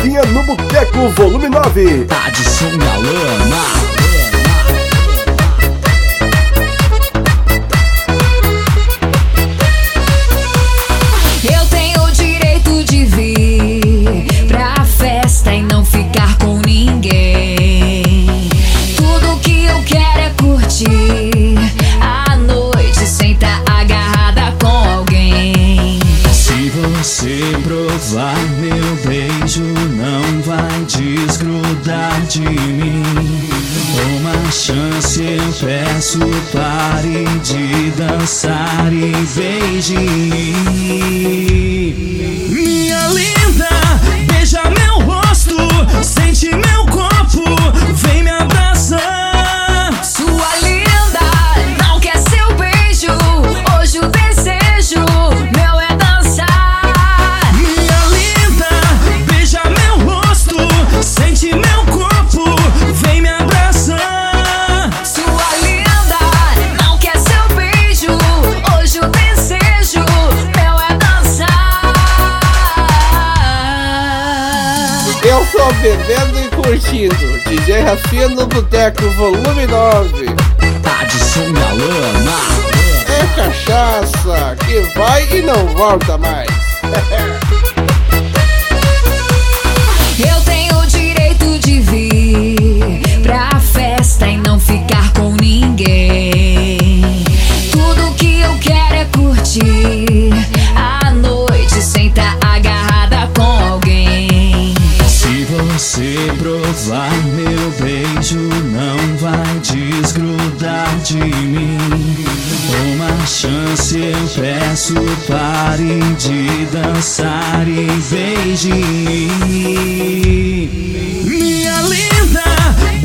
Cafezinha no Boteco, volume 9. Adson Galama. Eu tenho o direito de vir pra festa e não ficar com ninguém. Tudo que eu quero é curtir a noite sem tá agarrada com alguém. Se você provar meu beijo, não vai desgrudar de mim. Uma chance eu peço, pare de dançar e beije. Minha linda, beija meu rosto, sente meu corpo, vem me abraçar. Sua linda, não quer seu beijo, hoje o desejo meu é dançar. Minha linda, beija meu rosto, sente meu corpo, vem me abraçar. Sua linda, não quer seu beijo, hoje o desejo meu é dançar. Eu tô bebendo e curtindo. DJ Rafinha no Boteco, volume 9. Adson Galama. É cachaça que vai e não volta mais. Eu tenho o direito de vir pra festa e não ficar com ninguém. Tudo que eu quero é curtir a noite sem tá agarrada com alguém. Se você provar meu beijo, não vai desgrudar de mim. Uma chance eu peço, pare de dançar e beije. Minha linda,